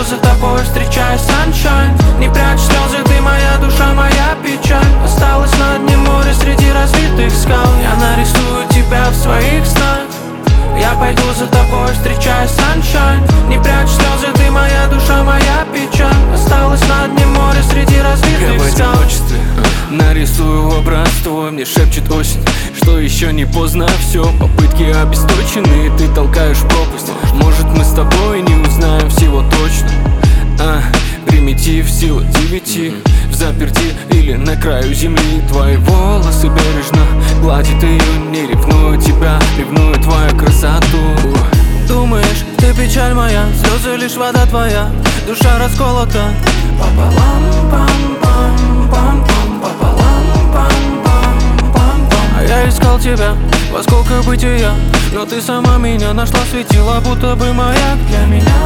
за тобой, встречая sunshine. Не прячь слезы, ты моя душа, моя печаль. Осталась на дне моря среди разбитых скал. Я нарисую тебя в своих снах. Я пойду за тобой, встречая sunshine. Не прячь слезы, ты моя душа, моя печаль. Осталась на дне моря среди разбитых скал. Я в одиночестве нарисую образ твой. Мне шепчет осень, что еще не поздно все. Попытки обесточены, ты толкаешь в пропасть. Может, мы с тобой не узнаем всего точно. Примитив, сила 9 в заперти или на краю земли. Твои волосы бережно гладит ее. Не ревную тебя, ревную твою красоту. Думаешь, ты печаль моя, слезы лишь вода твоя. Душа расколота пополам, пам-пам, пам-пам, пополам, пам-пам, пам-пам. А я искал тебя во сколько бытия, но ты сама меня нашла, светила, будто бы маяк для меня.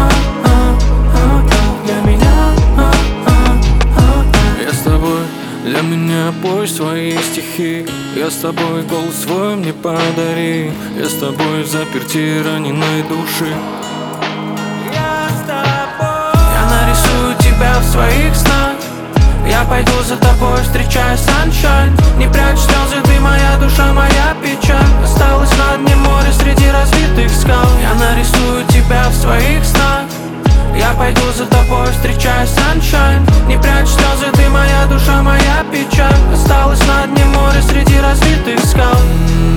Для меня. Я с тобой, для меня пой свои стихи. Я с тобой, голос свой мне подари. Я с тобой в заперти раненой души. Я с тобой. Я нарисую тебя в своих снах. Я пойду за тобой, встречая sunshine. Не прячь слезы, ты моя душа, моя печаль. Осталась на дне моря среди разбитых скал. Я нарисую тебя в своих снах. Я пойду за тобой, встречая sunshine. Не прячь слезы, ты моя душа, моя печаль. Осталась на дне моря среди разбитых скал.